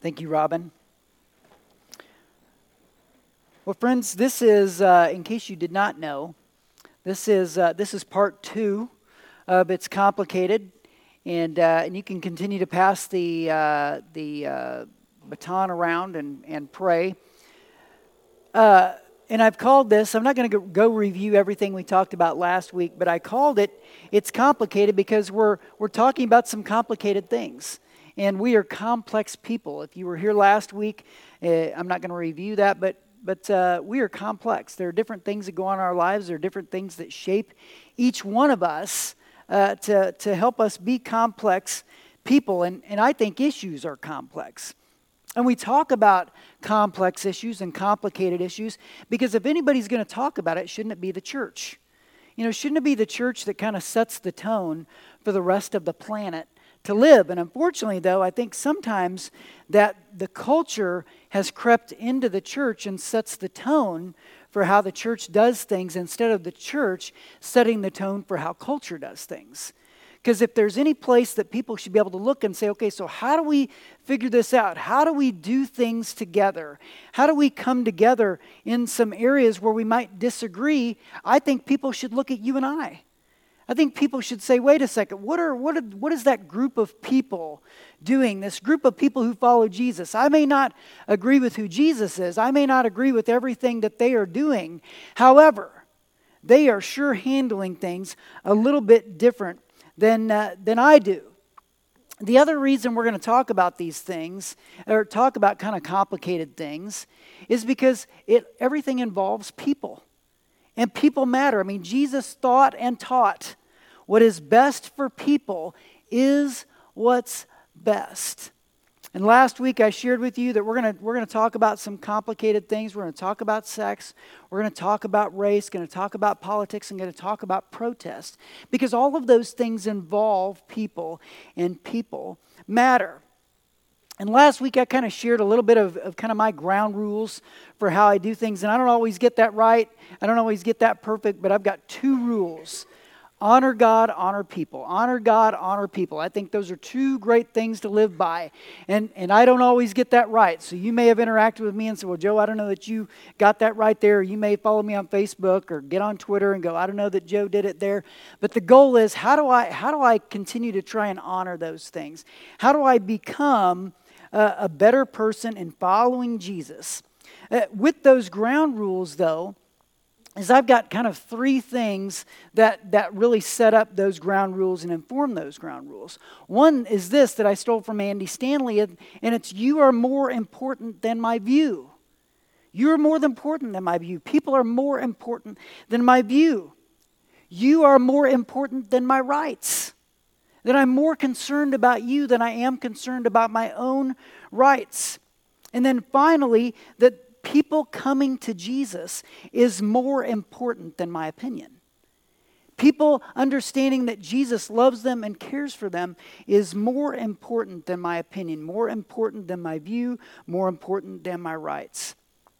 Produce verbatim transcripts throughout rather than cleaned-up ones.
Thank you, Robin. Well, friends, this is, uh, in case you did not know, this is uh, this is part two of It's Complicated, and uh, and you can continue to pass the uh, the uh, baton around and and pray. Uh, and I've called this. I'm not going to go review everything we talked about last week, but I called it "It's Complicated" because we're we're talking about some complicated things. And we are complex people. If you were here last week, uh, I'm not going to review that, but but uh, we are complex. There are different things that go on in our lives. There are different things that shape each one of us uh, to, to help us be complex people. And, and I think issues are complex. And we talk about complex issues and complicated issues because if anybody's going to talk about it, shouldn't it be the church? You know, shouldn't it be the church that kind of sets the tone for the rest of the planet to live? And unfortunately, though, I think sometimes that the culture has crept into the church and sets the tone for how the church does things instead of the church setting the tone for how culture does things. Because if there's any place that people should be able to look and say, okay, so how do we figure this out? How do we do things together? How do we come together in some areas where we might disagree? I think people should look at you and I. I think people should say, wait a second, what are what are, what is that group of people doing? This group of people who follow Jesus. I may not agree with who Jesus is. I may not agree with everything that they are doing. However, they are sure handling things a little bit different than uh, than I do. The other reason we're going to talk about these things, or talk about kind of complicated things, is because it everything involves people. And people matter. I mean, Jesus thought and taught what is best for people is what's best. And last week I shared with you that we're going to we're going to talk about some complicated things. We're going to talk about sex. We're going to talk about race. Going to talk about politics. And going to talk about protest. Because all of those things involve people, and people matter. And last week I kind of shared a little bit of, of kind of my ground rules for how I do things. And I don't always get that right. I don't always get that perfect. But I've got two rules. Honor God, honor people. Honor God, honor people. I think those are two great things to live by. And and I don't always get that right. So you may have interacted with me and said, well, Joe, I don't know that you got that right there. Or you may follow me on Facebook or get on Twitter and go, I don't know that Joe did it there. But the goal is, how do I how do I continue to try and honor those things? How do I become a, a better person in following Jesus? Uh, with those ground rules, though, is I've got kind of three things that, that really set up those ground rules and inform those ground rules. One is this that I stole from Andy Stanley, and it's you are more important than my view. You are more important than my view. People are more important than my view. You are more important than my rights. That I'm more concerned about you than I am concerned about my own rights. And then finally, that people coming to Jesus is more important than my opinion. People understanding that Jesus loves them and cares for them is more important than my opinion, more important than my view, more important than my rights.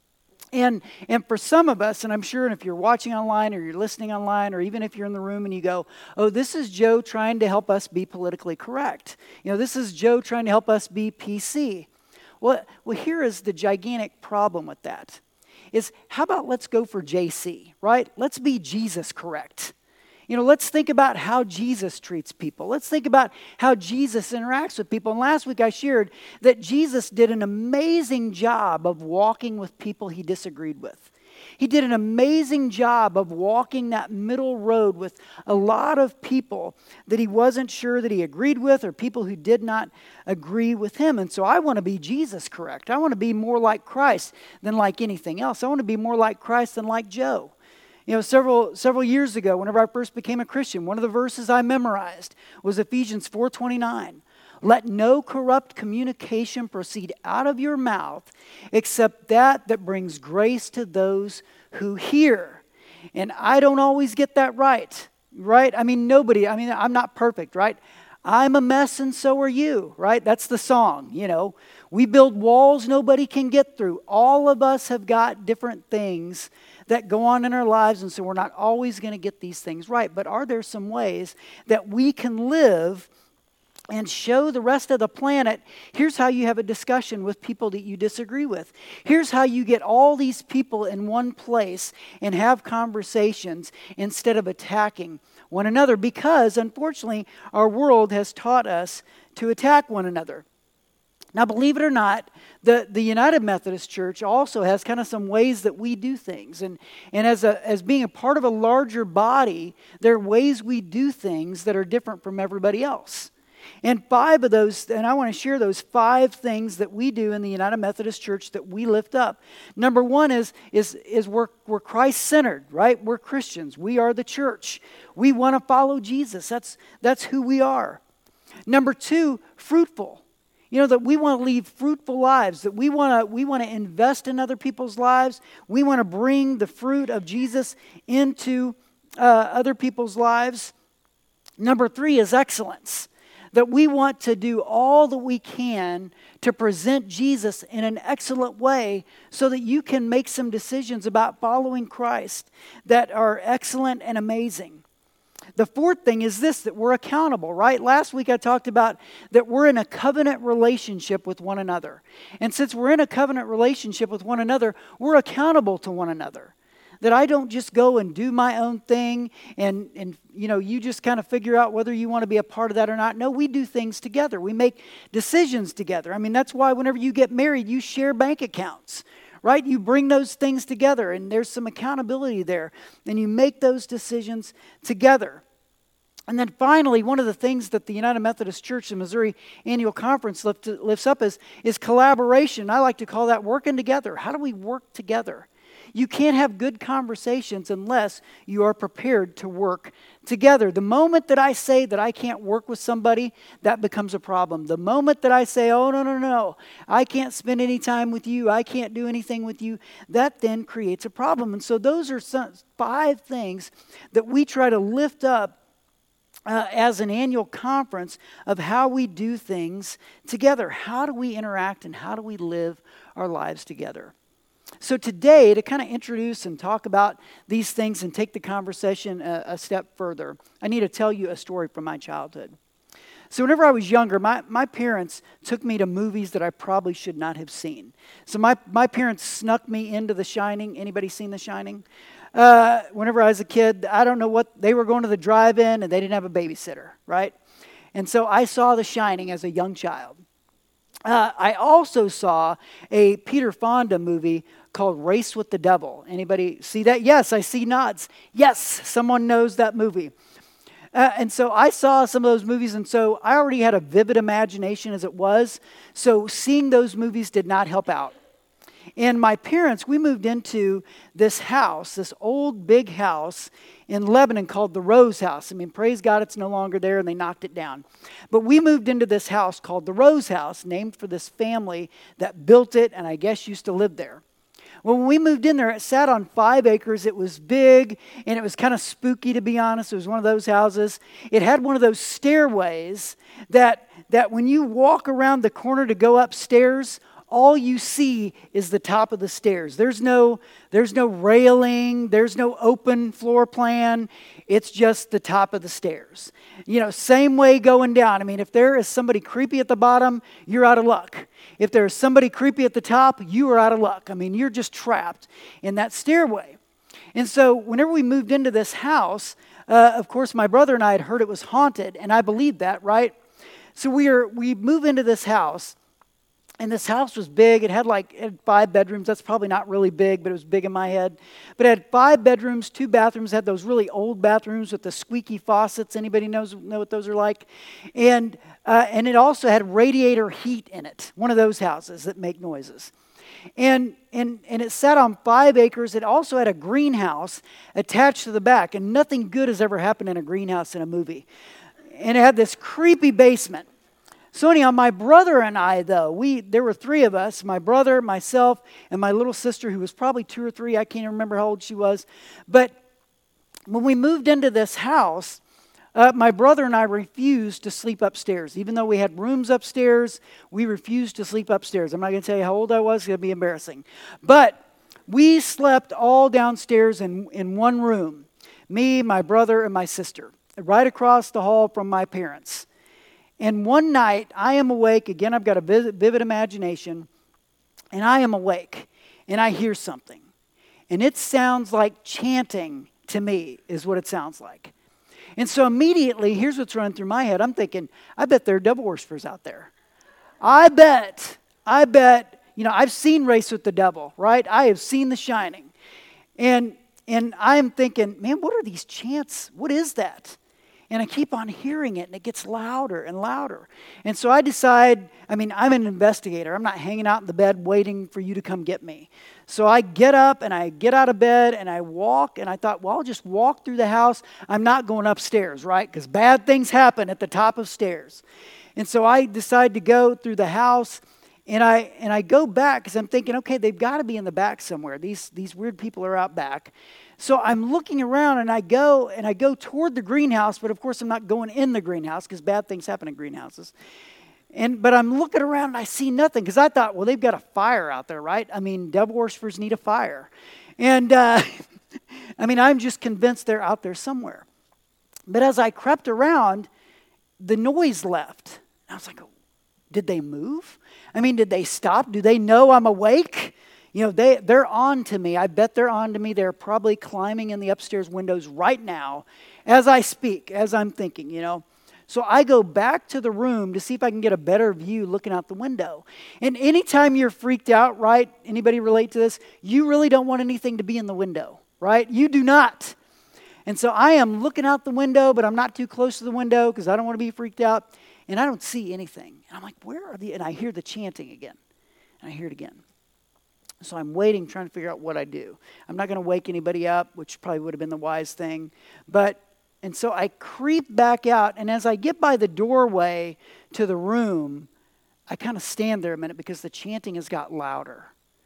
And and for some of us, and I'm sure if you're watching online or you're listening online, or even if you're in the room and you go, oh, this is Joe trying to help us be politically correct. You know, this is Joe trying to help us be P C. Well, well, here is the gigantic problem with that. Is how about let's go for J C, right? Let's be Jesus correct. You know, let's think about how Jesus treats people. Let's think about how Jesus interacts with people. And last week I shared that Jesus did an amazing job of walking with people he disagreed with. He did an amazing job of walking that middle road with a lot of people that he wasn't sure that he agreed with, or people who did not agree with him. And so I want to be Jesus correct. I want to be more like Christ than like anything else. I want to be more like Christ than like Joe. You know, several several years ago, whenever I first became a Christian, one of the verses I memorized was Ephesians four twenty-nine. Let no corrupt communication proceed out of your mouth except that that brings grace to those who hear. And I don't always get that right, right? I mean, nobody, I mean, I'm not perfect, right? I'm a mess and so are you, right? That's the song, you know. We build walls nobody can get through. All of us have got different things that go on in our lives, and so we're not always going to get these things right. But are there some ways that we can live and show the rest of the planet, here's how you have a discussion with people that you disagree with. Here's how you get all these people in one place and have conversations instead of attacking one another, because unfortunately our world has taught us to attack one another. Now, believe it or not, the, the United Methodist Church also has kind of some ways that we do things. And, and as, a, as being a part of a larger body, there are ways we do things that are different from everybody else. And five of those, and I want to share those five things that we do in the United Methodist Church that we lift up. Number one is, is, is we're, we're Christ-centered, right? We're Christians. We are the church. We want to follow Jesus. That's, that's who we are. Number two, fruitful. You know, that we want to lead fruitful lives, that we want to we want to invest in other people's lives. We want to bring the fruit of Jesus into uh, other people's lives. Number three is excellence. That we want to do all that we can to present Jesus in an excellent way so that you can make some decisions about following Christ that are excellent and amazing. The fourth thing is this, that we're accountable, right? Last week I talked about that we're in a covenant relationship with one another. And since we're in a covenant relationship with one another, we're accountable to one another. That I don't just go and do my own thing and, and you know, you just kind of figure out whether you want to be a part of that or not. No, we do things together. We make decisions together. I mean, that's why whenever you get married, you share bank accounts, right? You bring those things together and there's some accountability there. And you make those decisions together. And then finally, one of the things that the United Methodist Church in Missouri Annual Conference lift, lifts up is, is collaboration. I like to call that working together. How do we work together? You can't have good conversations unless you are prepared to work together. The moment that I say that I can't work with somebody, that becomes a problem. The moment that I say, oh, no, no, no, I can't spend any time with you, I can't do anything with you, that then creates a problem. And so those are some, five things that we try to lift up uh, as an annual conference of how we do things together. How do we interact and how do we live our lives together? So today, to kind of introduce and talk about these things and take the conversation a, a step further, I need to tell you a story from my childhood. So whenever I was younger, my, my parents took me to movies that I probably should not have seen. So my, my parents snuck me into The Shining. Anybody seen The Shining? Uh, whenever I was a kid, I don't know what, they were going to the drive-in and they didn't have a babysitter, right? And so I saw The Shining as a young child. Uh, I also saw a Peter Fonda movie called Race with the Devil. Anybody see that? Yes, I see nods. Yes, someone knows that movie. Uh, and so I saw some of those movies, and so I already had a vivid imagination as it was. So seeing those movies did not help out. And my parents, we moved into this house, this old big house in Lebanon called the Rose House. I mean, praise God, it's no longer there, and they knocked it down. But we moved into this house called the Rose House, named for this family that built it, and I guess used to live there. Well, when we moved in there, it sat on five acres. It was big, and it was kind of spooky, to be honest. It was one of those houses. It had one of those stairways that, that when you walk around the corner to go upstairs, all you see is the top of the stairs. There's no, there's no railing. There's no open floor plan. It's just the top of the stairs. You know, same way going down. I mean, if there is somebody creepy at the bottom, you're out of luck. If there's somebody creepy at the top, you are out of luck. I mean, you're just trapped in that stairway. And so whenever we moved into this house, uh, of course, my brother and I had heard it was haunted, and I believed that, right? So we are we move into this house. And this house was big. It had like it had five bedrooms. That's probably not really big, but it was big in my head. But it had five bedrooms, two bathrooms. It had those really old bathrooms with the squeaky faucets. Anybody knows know what those are like? And uh, and it also had radiator heat in it. One of those houses that make noises. And and and it sat on five acres. It also had a greenhouse attached to the back. And nothing good has ever happened in a greenhouse in a movie. And it had this creepy basement. So anyhow, my brother and I, though, we there were three of us, my brother, myself, and my little sister, who was probably two or three. I can't even remember how old she was. But when we moved into this house, uh, my brother and I refused to sleep upstairs. Even though we had rooms upstairs, we refused to sleep upstairs. I'm not going to tell you how old I was. It's going to be embarrassing. But we slept all downstairs in, in one room. Me, my brother, and my sister. Right across the hall from my parents. And one night, I am awake. Again, I've got a vivid imagination. And I am awake. And I hear something. And it sounds like chanting to me is what it sounds like. And so immediately, here's what's running through my head. I'm thinking, I bet there are devil worshippers out there. I bet, I bet, you know, I've seen Race with the Devil, right? I have seen The Shining. And and I'm thinking, man, what are these chants? What is that? And I keep on hearing it, and it gets louder and louder. And so I decide, I mean, I'm an investigator. I'm not hanging out in the bed waiting for you to come get me. So I get up, and I get out of bed, and I walk, and I thought, well, I'll just walk through the house. I'm not going upstairs, right? Because bad things happen at the top of stairs. And so I decide to go through the house, and I and I go back because I'm thinking, okay, they've got to be in the back somewhere. These, these weird people are out back. So I'm looking around, and I go and I go toward the greenhouse, but of course I'm not going in the greenhouse because bad things happen in greenhouses. And but I'm looking around and I see nothing because I thought, well, they've got a fire out there, right? I mean, devil worshippers need a fire, and uh, I mean, I'm just convinced they're out there somewhere. But as I crept around, the noise left. I was like, oh, did they move? I mean, did they stop? Do they know I'm awake? You know, they, they're on to me. I bet they're on to me. They're probably climbing in the upstairs windows right now as I speak, as I'm thinking, you know. So I go back to the room to see if I can get a better view looking out the window. And anytime you're freaked out, right, anybody relate to this? You really don't want anything to be in the window, right? You do not. And so I am looking out the window, but I'm not too close to the window because I don't want to be freaked out. And I don't see anything. And I'm like, where are the, and I hear the chanting again. And I hear it again. So I'm waiting, trying to figure out what I do. I'm not going to wake anybody up, which probably would have been the wise thing. But, and so I creep back out. And as I get by the doorway to the room, I kind of stand there a minute because the chanting has got louder.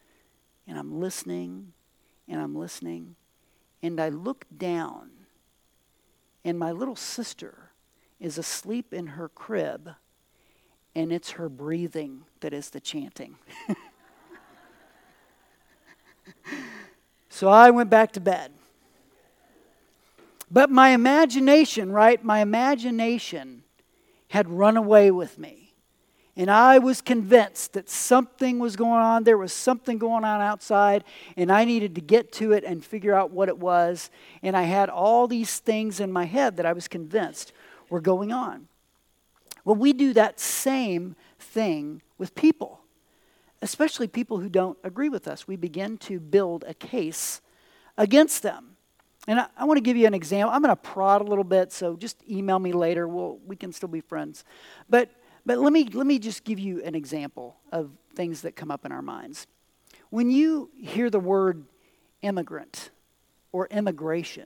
And I'm listening, and I'm listening. And I look down, and my little sister is asleep in her crib, and it's her breathing that is the chanting. So I went back to bed. But my imagination, right, my imagination had run away with me. And I was convinced that something was going on. There was something going on outside, and I needed to get to it and figure out what it was. And I had all these things in my head that I was convinced were going on. Well, we do that same thing with people. Especially people who don't agree with us. We begin to build a case against them. And I, I want to give you an example. I'm going to prod a little bit, so just email me later. We'll, we can still be friends. But but let me let me just give you an example of things that come up in our minds. When you hear the word immigrant or immigration,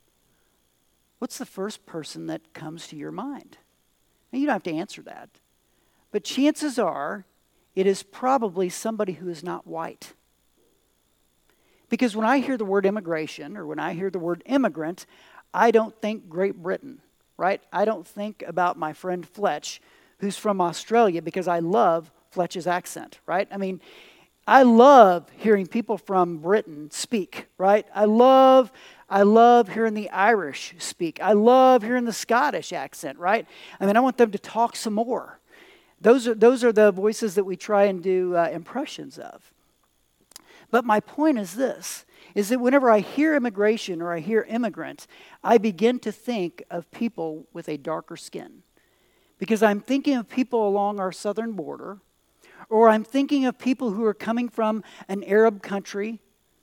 what's the first person that comes to your mind? Now, you don't have to answer that. But chances are, it is probably somebody who is not white. Because when I hear the word immigration or when I hear the word immigrant, I don't think Great Britain, right? I don't think about my friend Fletch, who's from Australia, because I love Fletch's accent, right? I mean, I love hearing people from Britain speak, right? I love, I love hearing the Irish speak. I love hearing the Scottish accent, right? I mean, I want them to talk some more. Those are, those are the voices that we try and do uh, impressions of. But my point is this, is that whenever I hear immigration or I hear immigrant, I begin to think of people with a darker skin. Because I'm thinking of people along our southern border, or I'm thinking of people who are coming from an Arab country.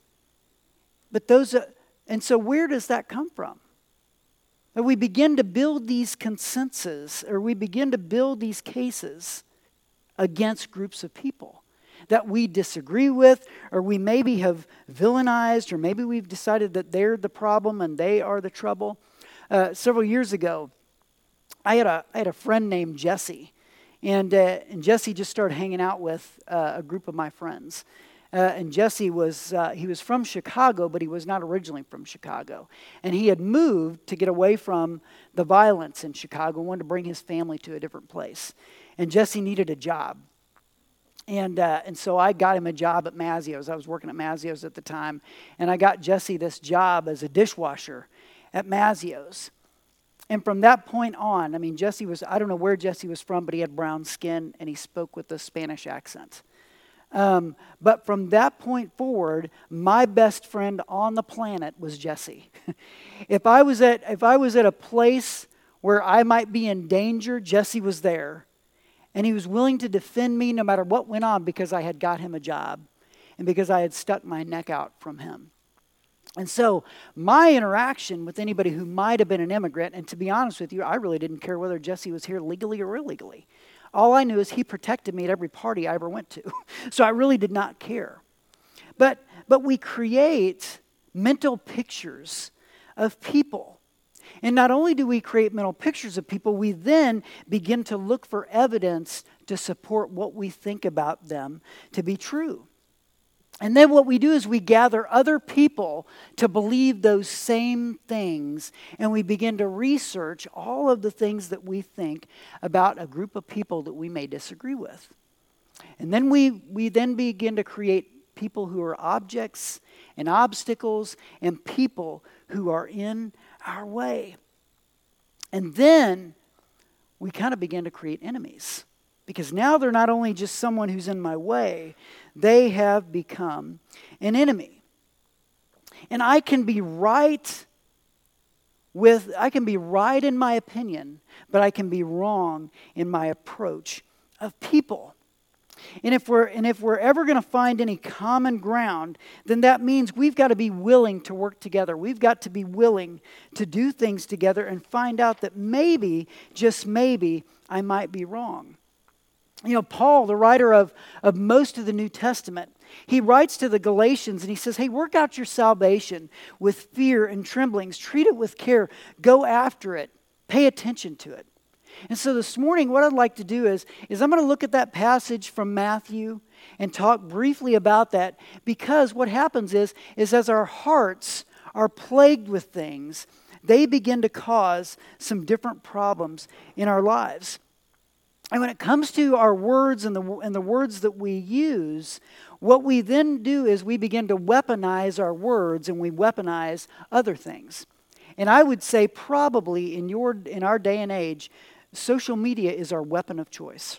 But those, are, and so where does that come from? That we begin to build these consensus, or we begin to build these cases against groups of people that we disagree with, or we maybe have villainized, or maybe we've decided that they're the problem and they are the trouble. Uh, several years ago, I had a I had a friend named Jesse, and uh, and Jesse just started hanging out with uh, a group of my friends. Uh, and Jesse was, uh, he was from Chicago, but he was not originally from Chicago. And he had moved to get away from the violence in Chicago, wanted to bring his family to a different place. And Jesse needed a job. And uh, and so I got him a job at Mazzio's. I was working at Mazzio's at the time. And I got Jesse this job as a dishwasher at Mazzio's. And from that point on, I mean, Jesse was, I don't know where Jesse was from, but he had brown skin and he spoke with a Spanish accent. Um, but from that point forward, my best friend on the planet was Jesse. if I was at if I was at a place where I might be in danger, Jesse was there. And he was willing to defend me no matter what went on because I had got him a job and because I had stuck my neck out from him. And so my interaction with anybody who might have been an immigrant, and to be honest with you, I really didn't care whether Jesse was here legally or illegally. All I knew is he protected me at every party I ever went to. So I really did not care. But, but we create mental pictures of people. And not only do we create mental pictures of people, we then begin to look for evidence to support what we think about them to be true. And then what we do is we gather other people to believe those same things, and we begin to research all of the things that we think about a group of people that we may disagree with. And then we, we then begin to create people who are objects and obstacles and people who are in our way. And then we kind of begin to create enemies. Because now they're not only just someone who's in my way, they have become an enemy. And I can be right with, I can be right in my opinion, but I can be wrong in my approach of people. And if we're and if we're ever going to find any common ground, then that means we've got to be willing to work together. We've got to be willing to do things together and find out that maybe, just maybe, I might be wrong. You know, Paul, the writer of, of most of the New Testament, he writes to the Galatians and he says, hey, work out your salvation with fear and tremblings. Treat it with care. Go after it. Pay attention to it. And so this morning, what I'd like to do is, is I'm going to look at that passage from Matthew and talk briefly about that, because what happens is, is as our hearts are plagued with things, they begin to cause some different problems in our lives. And when it comes to our words and the, and the words that we use, what we then do is we begin to weaponize our words and we weaponize other things. And I would say probably in your in our day and age, social media is our weapon of choice.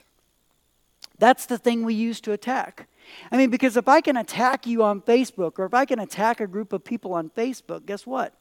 That's the thing we use to attack. I mean, because if I can attack you on Facebook, or if I can attack a group of people on Facebook, guess what?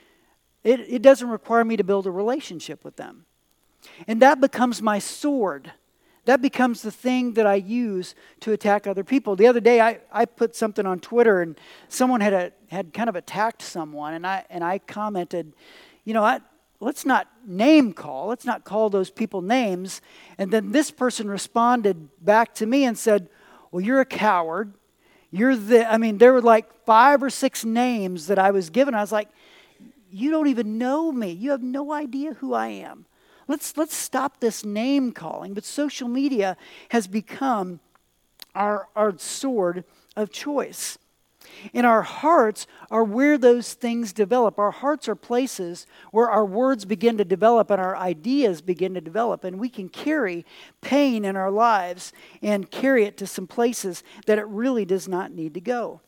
It, it doesn't require me to build a relationship with them. And that becomes my sword. That becomes the thing that I use to attack other people. The other day, I, I put something on Twitter, and someone had a, had kind of attacked someone, and I and I commented, you know, I, let's not name call. Let's not call those people names. And then this person responded back to me and said, well, you're a coward. You're the, I mean, there were like five or six names that I was given. I was like, you don't even know me. You have no idea who I am. Let's let's stop this name calling. But social media has become our, our sword of choice. And our hearts are where those things develop. Our hearts are places where our words begin to develop and our ideas begin to develop. And we can carry pain in our lives and carry it to some places that it really does not need to go.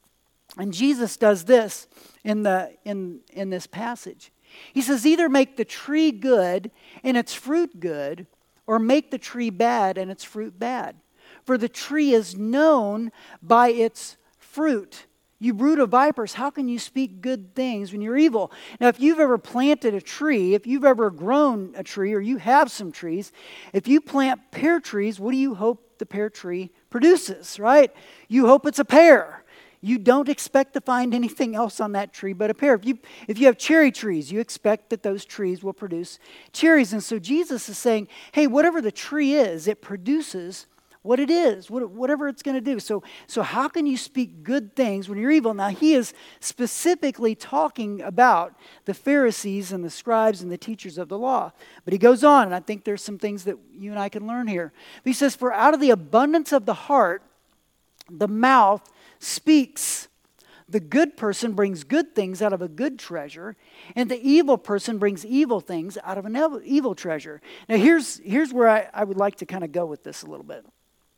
And Jesus does this in the in, in this passage. He says, either make the tree good and its fruit good, or make the tree bad and its fruit bad. For the tree is known by its fruit. You brood of vipers, how can you speak good things when you're evil? Now, if you've ever planted a tree, if you've ever grown a tree, or you have some trees, if you plant pear trees, what do you hope the pear tree produces, right? You hope it's a pear. You don't expect to find anything else on that tree but a pear. If you, if you have cherry trees, you expect that those trees will produce cherries. And so Jesus is saying, hey, whatever the tree is, it produces what it is, whatever it's going to do. So, so how can you speak good things when you're evil? Now, he is specifically talking about the Pharisees and the scribes and the teachers of the law. But he goes on, and I think there's some things that you and I can learn here. But he says, for out of the abundance of the heart, the mouth speaks. The good person brings good things out of a good treasure, and the evil person brings evil things out of an evil treasure. Now, here's, here's where I, I would like to kind of go with this a little bit.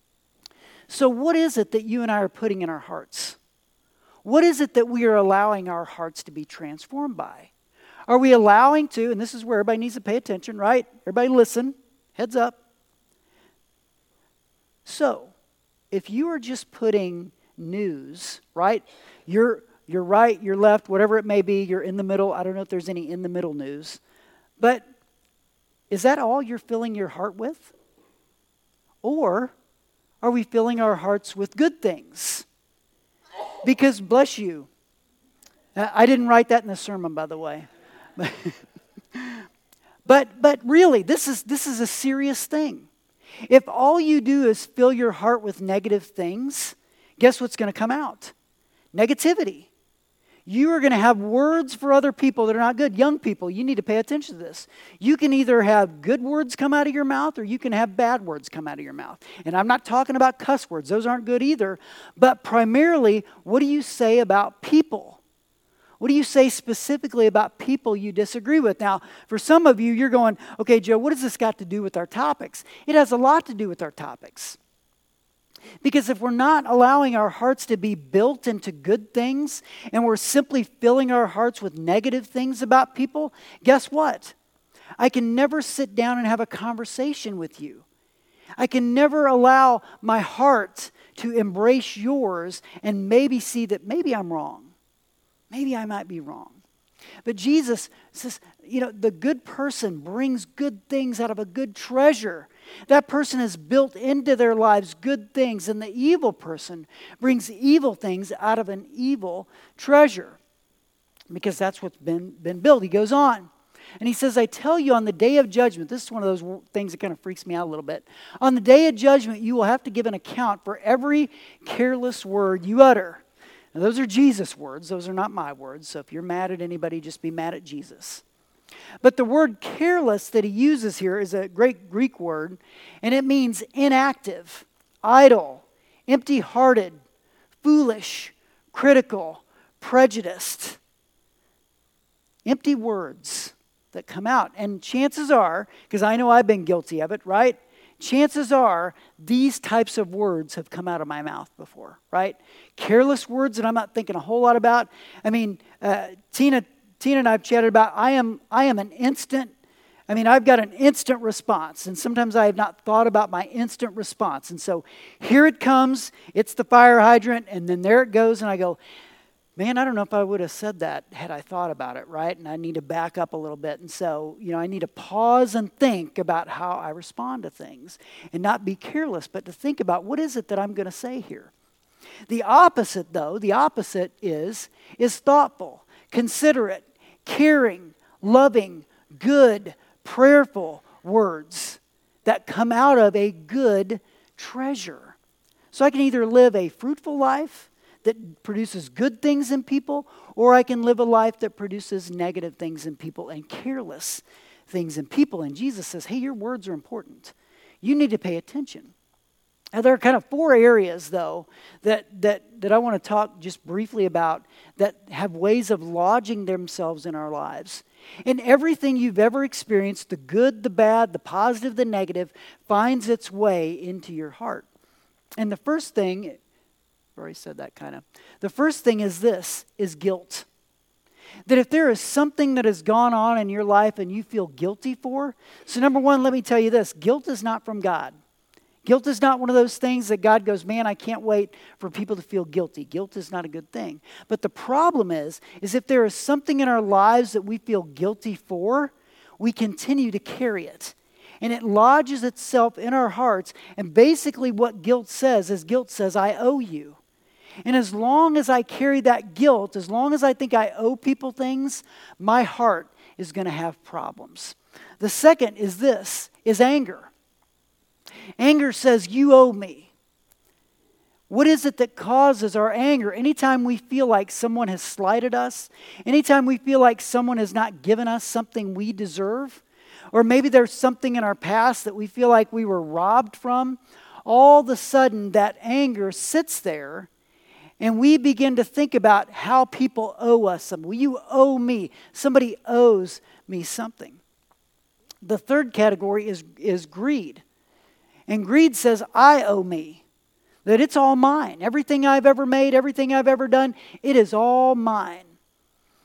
So what is it that you and I are putting in our hearts? What is it that we are allowing our hearts to be transformed by? Are we allowing to, and this is where everybody needs to pay attention, right? Everybody listen, heads up. So, if you are just putting news, right? You're, you're right, you're left, whatever it may be, you're in the middle. I don't know if there's any in the middle news. But is that all you're filling your heart with? Or are we filling our hearts with good things? Because, bless you, I didn't write that in the sermon, by the way. But but really, this is this is a serious thing. If all you do is fill your heart with negative things, guess what's going to come out? Negativity. You are going to have words for other people that are not good. Young people, you need to pay attention to this. You can either have good words come out of your mouth or you can have bad words come out of your mouth. And I'm not talking about cuss words. Those aren't good either. But primarily, what do you say about people? What do you say specifically about people you disagree with? Now, for some of you, you're going, okay, Joe, what has this got to do with our topics? It has a lot to do with our topics. Because if we're not allowing our hearts to be built into good things and we're simply filling our hearts with negative things about people, guess what? I can never sit down and have a conversation with you. I can never allow my heart to embrace yours and maybe see that maybe I'm wrong. Maybe I might be wrong. But Jesus says, you know, the good person brings good things out of a good treasure. That person has built into their lives good things, and the evil person brings evil things out of an evil treasure. Because that's what's been, been built. He goes on, and he says, I tell you on the day of judgment, this is one of those things that kind of freaks me out a little bit. On the day of judgment, you will have to give an account for every careless word you utter. Now, those are Jesus' words. Those are not my words. So if you're mad at anybody, just be mad at Jesus. But the word careless that he uses here is a great Greek word, and it means inactive, idle, empty-hearted, foolish, critical, prejudiced. Empty words that come out. And chances are, because I know I've been guilty of it, right? Chances are these types of words have come out of my mouth before, right? Careless words that I'm not thinking a whole lot about. I mean, uh, Tina, Tina and I have chatted about, I am, I am an instant, I mean, I've got an instant response. And sometimes I have not thought about my instant response. And so here it comes, it's the fire hydrant, and then there it goes, and I go, man, I don't know if I would have said that had I thought about it, right? And I need to back up a little bit. And so, you know, I need to pause and think about how I respond to things and not be careless, but to think about what is it that I'm going to say here. The opposite, though, the opposite is, is thoughtful, considerate, caring, loving, good, prayerful words that come out of a good treasure. So I can either live a fruitful life that produces good things in people, or I can live a life that produces negative things in people and careless things in people. And Jesus says, hey, your words are important. You need to pay attention. Now, there are kind of four areas, though, that, that, that I want to talk just briefly about that have ways of lodging themselves in our lives. And everything you've ever experienced, the good, the bad, the positive, the negative, finds its way into your heart. And the first thing, I've already said that kind of. The first thing is this, is guilt. That if there is something that has gone on in your life and you feel guilty for, so number one, let me tell you this, guilt is not from God. Guilt is not one of those things that God goes, man, I can't wait for people to feel guilty. Guilt is not a good thing. But the problem is, is if there is something in our lives that we feel guilty for, we continue to carry it. And it lodges itself in our hearts. And basically what guilt says is guilt says, I owe you. And as long as I carry that guilt, as long as I think I owe people things, my heart is going to have problems. The second is this, is anger. Anger says, you owe me. What is it that causes our anger? Anytime we feel like someone has slighted us, anytime we feel like someone has not given us something we deserve, or maybe there's something in our past that we feel like we were robbed from, all of a sudden that anger sits there and we begin to think about how people owe us something. Well, you owe me. Somebody owes me something. The third category is, is greed. And greed says, I owe me. That it's all mine. Everything I've ever made, everything I've ever done, it is all mine.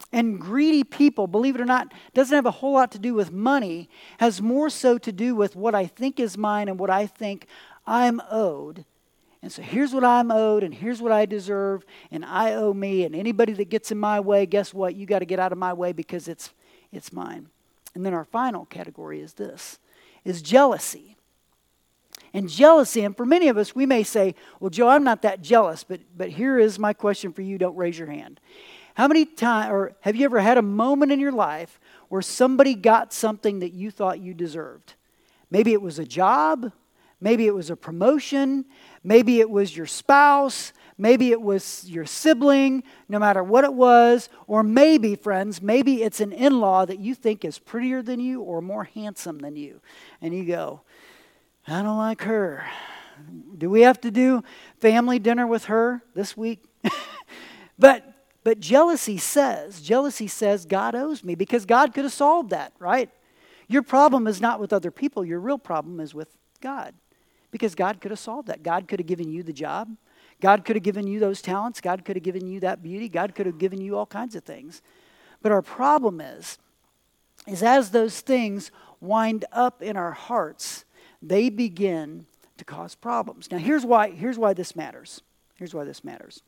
And greedy people, believe it or not, doesn't have a whole lot to do with money, has more so to do with what I think is mine and what I think I'm owed. And so here's what I'm owed, and here's what I deserve, and I owe me, and anybody that gets in my way, guess what? You got to get out of my way because it's it's mine. And then our final category is this, is jealousy. And jealousy, and for many of us, we may say, well, Joe, I'm not that jealous, but but here is my question for you. Don't raise your hand. How many times, or have you ever had a moment in your life where somebody got something that you thought you deserved? Maybe it was a job, maybe it was a promotion, maybe it was your spouse, maybe it was your sibling, no matter what it was, or maybe, friends, maybe it's an in-law that you think is prettier than you or more handsome than you. And you go, I don't like her. Do we have to do family dinner with her this week? but But jealousy says, jealousy says God owes me, because God could have solved that, right? Your problem is not with other people. Your real problem is with God, because God could have solved that. God could have given you the job. God could have given you those talents. God could have given you that beauty. God could have given you all kinds of things. But our problem is, is as those things wind up in our hearts, they begin to cause problems. Now, here's why, here's why this matters. Here's why this matters.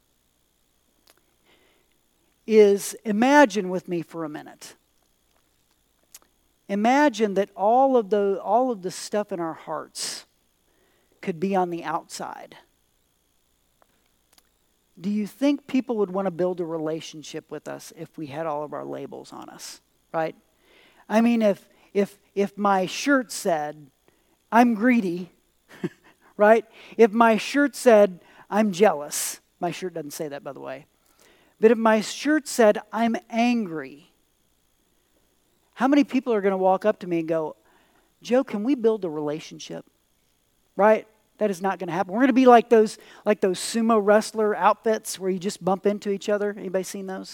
Is imagine with me for a minute. Imagine that all of the all of the stuff in our hearts could be on the outside. Do you think people would want to build a relationship with us if we had all of our labels on us, right? I mean, if if if my shirt said, I'm greedy, right? If my shirt said, I'm jealous. My shirt doesn't say that, by the way. But if my shirt said, I'm angry, how many people are going to walk up to me and go, Joe, can we build a relationship? Right? That is not going to happen. We're going to be like those, like those sumo wrestler outfits where you just bump into each other. Anybody seen those?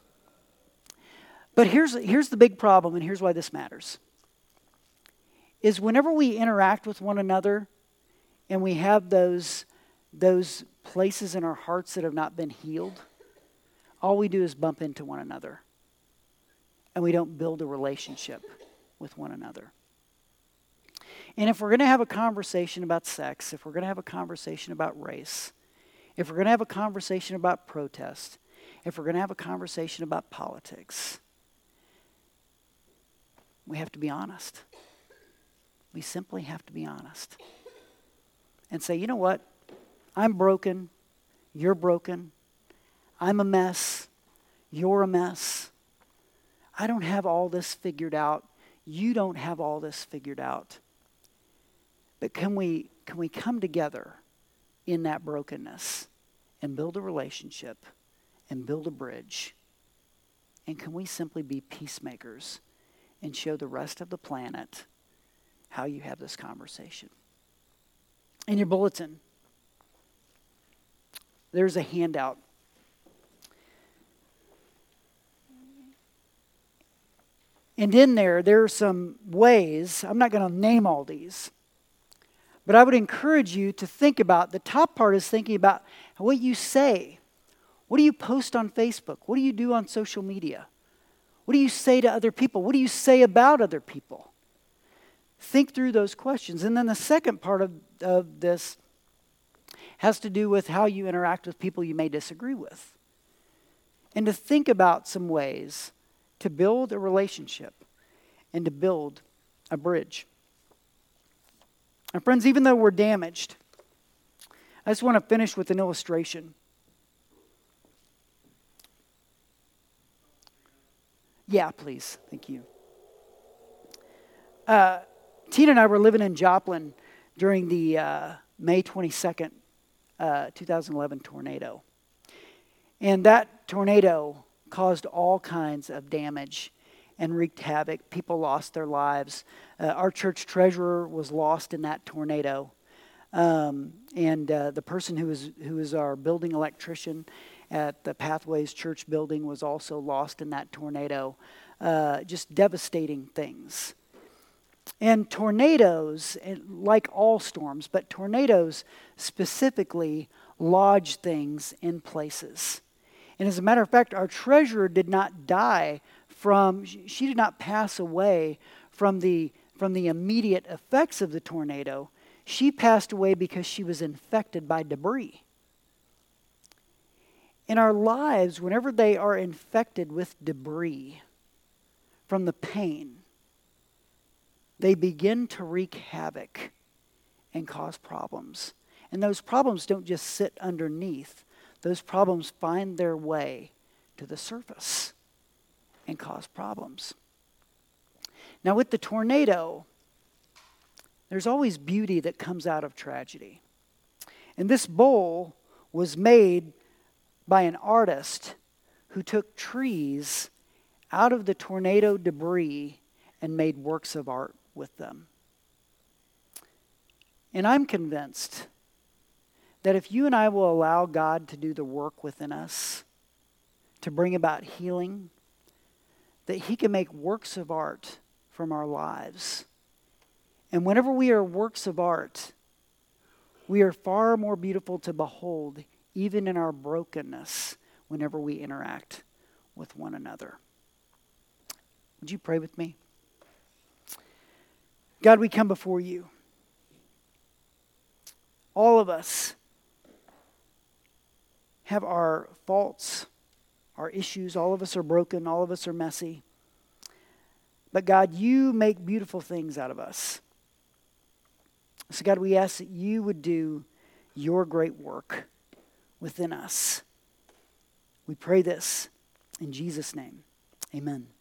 But here's, here's the big problem, and here's why this matters. Is whenever we interact with one another and we have those, those places in our hearts that have not been healed, all we do is bump into one another. And we don't build a relationship with one another. And if we're going to have a conversation about sex, if we're going to have a conversation about race, if we're going to have a conversation about protest, if we're going to have a conversation about politics, we have to be honest. We simply have to be honest. And say, you know what? I'm broken. You're broken. I'm a mess. You're a mess. I don't have all this figured out. You don't have all this figured out. But can we can we come together in that brokenness and build a relationship and build a bridge? And can we simply be peacemakers and show the rest of the planet how you have this conversation? In your bulletin, there's a handout. And in there, there are some ways, I'm not going to name all these, but I would encourage you to think about, the top part is thinking about what you say. What do you post on Facebook? What do you do on social media? What do you say to other people? What do you say about other people? Think through those questions. And then the second part of, of this has to do with how you interact with people you may disagree with. And to think about some ways to build a relationship and to build a bridge. And friends, even though we're damaged, I just want to finish with an illustration. Yeah, please. Thank you. Uh, Tina and I were living in Joplin during the uh, May twenty-second, uh, two thousand eleven tornado. And that tornado caused all kinds of damage and wreaked havoc. People lost their lives. Uh, our church treasurer was lost in that tornado. Um, and uh, the person who was, who was our building electrician at the Pathways Church building was also lost in that tornado. Uh, just devastating things. And tornadoes, like all storms, but tornadoes specifically lodge things in places. And as a matter of fact, our treasurer did not die from, she did not pass away from the, from the immediate effects of the tornado. She passed away because she was infected by debris. In our lives, whenever they are infected with debris from the pain, they begin to wreak havoc and cause problems. And those problems don't just sit underneath. Those problems find their way to the surface and cause problems. Now with the tornado, there's always beauty that comes out of tragedy. And this bowl was made by an artist who took trees out of the tornado debris and made works of art with them. And I'm convinced that if you and I will allow God to do the work within us, to bring about healing, that He can make works of art from our lives. And whenever we are works of art, we are far more beautiful to behold, even in our brokenness, whenever we interact with one another. Would you pray with me? God, we come before you. All of us have our faults, our issues. All of us are broken. All of us are messy. But God, you make beautiful things out of us. So God, we ask that you would do your great work within us. We pray this in Jesus' name. Amen.